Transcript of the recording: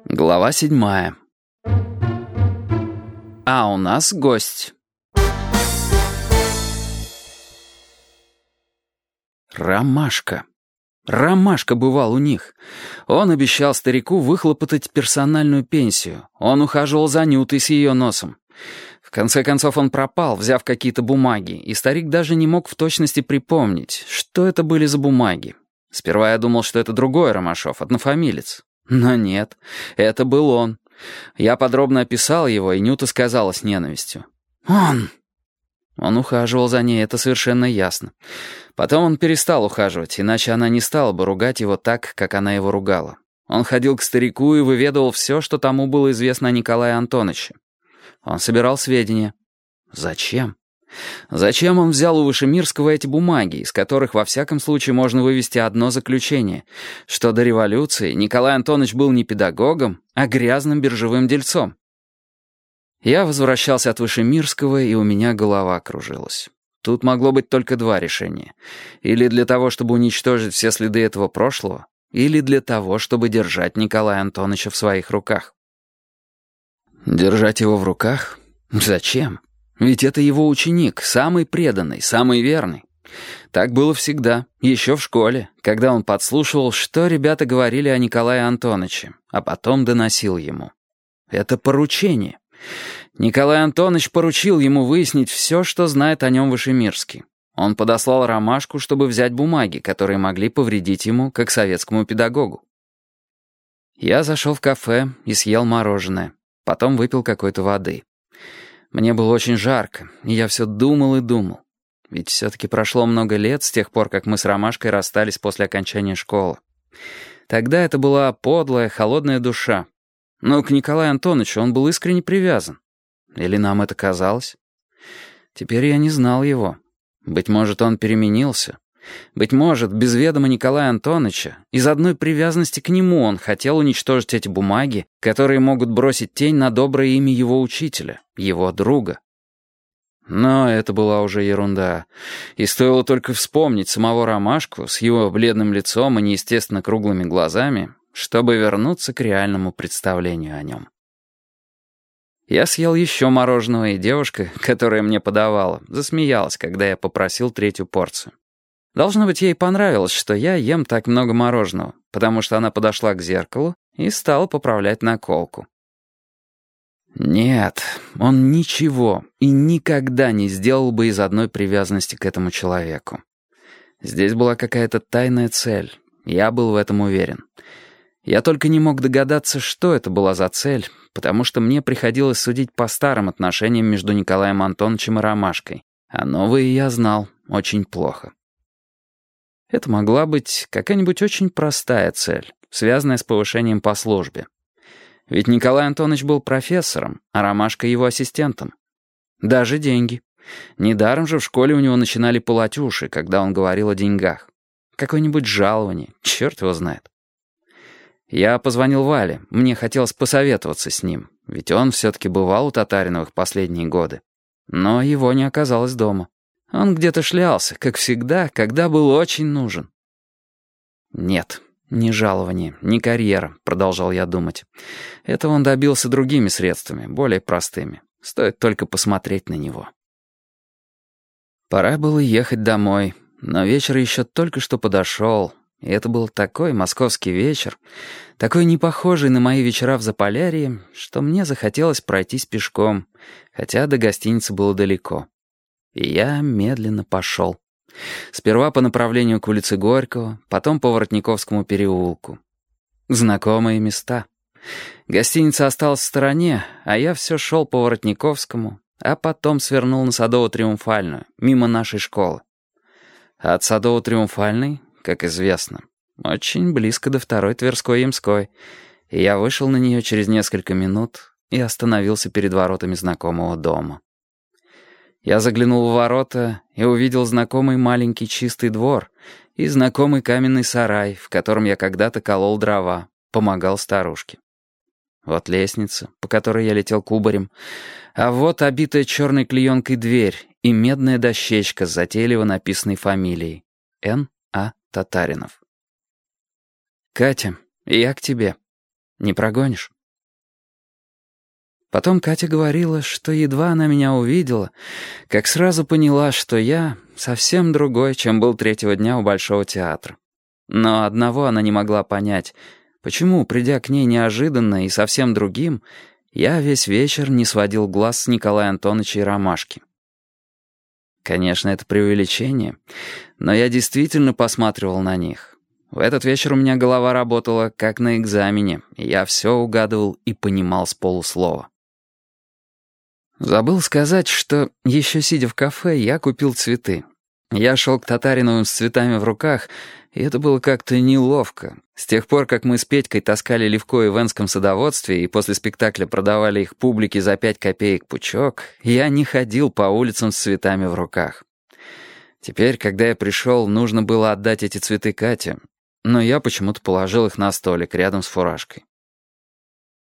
Глава 7. А у нас гость. Ромашка. Ромашка бывал у них. Он обещал старику выхлопотать персональную пенсию. Он ухаживал за Нютой с ее носом. В конце концов он пропал, взяв какие-то бумаги, и старик даже не мог в точности припомнить, что это были за бумаги. Сперва я думал, что это другой Ромашов, однофамилец. Но нет, это был он. Я подробно описал его, и Нюта сказала с ненавистью: «Он!» Он ухаживал за ней, это совершенно ясно. Потом он перестал ухаживать, иначе она не стала бы ругать его так, как она его ругала. Он ходил к старику и выведывал все, что тому было известно о Николае Антоновиче. Он собирал сведения. Зачем? Зачем он взял у Вышемирского эти бумаги, из которых во всяком случае можно вывести одно заключение, что до революции Николай Антонович был не педагогом, а грязным биржевым дельцом? Я возвращался от Вышемирского, и у меня голова кружилась. Тут могло быть только два решения. Или для того, чтобы уничтожить все следы этого прошлого, или для того, чтобы держать Николая Антоновича в своих руках. Держать его в руках? Зачем? Ведь это его ученик, самый преданный, самый верный. Так было всегда, еще в школе, когда он подслушивал, что ребята говорили о Николае Антоновиче, а потом доносил ему. Это поручение. Николай Антонович поручил ему выяснить все, что знает о нем Вышемирский. Он подослал Ромашку, чтобы взять бумаги, которые могли повредить ему, как советскому педагогу. Я зашел в кафе и съел мороженое, потом выпил какой-то воды. Мне было очень жарко, и я все думал и думал. Ведь все-таки прошло много лет с тех пор, как мы с Ромашкой расстались после окончания школы. Тогда это была подлая, холодная душа. Но к Николаю Антоновичу он был искренне привязан. Или нам это казалось? Теперь я не знал его. Быть может, он переменился. Быть может, без ведома Николая Антоновича, из одной привязанности к нему он хотел уничтожить эти бумаги, которые могут бросить тень на доброе имя его учителя, его друга. Но это была уже ерунда. И стоило только вспомнить самого Ромашку с его бледным лицом и неестественно круглыми глазами, чтобы вернуться к реальному представлению о нем. Я съел еще мороженого, и девушка, которая мне подавала, засмеялась, когда я попросил третью порцию. Должно быть, ей понравилось, что я ем так много мороженого, потому что она подошла к зеркалу и стала поправлять наколку. Нет, он ничего и никогда не сделал бы из одной привязанности к этому человеку. Здесь была какая-то тайная цель, я был в этом уверен. Я только не мог догадаться, что это была за цель, потому что мне приходилось судить по старым отношениям между Николаем Антоновичем и Ромашкой, а новые я знал очень плохо. Это могла быть какая-нибудь очень простая цель, связанная с повышением по службе. Ведь Николай Антонович был профессором, а Ромашка его ассистентом. Даже деньги. Недаром же в школе у него начинали пылать уши, когда он говорил о деньгах. Какое-нибудь жалование, черт его знает. Я позвонил Вале, мне хотелось посоветоваться с ним, ведь он все-таки бывал у Татариновых последние годы. Но его не оказалось дома. Он где-то шлялся, как всегда, когда был очень нужен. «Нет, ни жалование, ни карьера», — продолжал я думать. «Этого он добился другими средствами, более простыми. Стоит только посмотреть на него». Пора было ехать домой, но вечер еще только что подошел, и это был такой московский вечер, такой непохожий на мои вечера в Заполярье, что мне захотелось пройтись пешком, хотя до гостиницы было далеко. И я медленно пошел. Сперва по направлению к улице Горького, потом по Воротниковскому переулку. Знакомые места. Гостиница осталась в стороне, а я все шел по Воротниковскому, а потом свернул на Садово-Триумфальную, мимо нашей школы. А от Садово-Триумфальной, как известно, очень близко до второй Тверской-Ямской, и я вышел на нее через несколько минут и остановился перед воротами знакомого дома. Я заглянул в ворота и увидел знакомый маленький чистый двор и знакомый каменный сарай, в котором я когда-то колол дрова, помогал старушке. Вот лестница, по которой я летел кубарем, а вот обитая черной клеенкой дверь и медная дощечка с затейливо написанной фамилией — Н.А. Татаринов. «Катя, я к тебе. Не прогонишь?» Потом Катя говорила, что едва она меня увидела, как сразу поняла, что я совсем другой, чем был третьего дня у Большого театра. Но одного она не могла понять, почему, придя к ней неожиданно и совсем другим, я весь вечер не сводил глаз с Николая Антоновича и Ромашки. Конечно, это преувеличение, но я действительно посматривал на них. В этот вечер у меня голова работала как на экзамене, и я все угадывал и понимал с полуслова. Забыл сказать, что, еще сидя в кафе, я купил цветы. Я шел к Татариновым с цветами в руках, и это было как-то неловко. С тех пор, как мы с Петькой таскали левкои в Энском садоводстве и после спектакля продавали их публике за 5 копеек пучок, я не ходил по улицам с цветами в руках. Теперь, когда я пришел, нужно было отдать эти цветы Кате, но я почему-то положил их на столик рядом с фуражкой.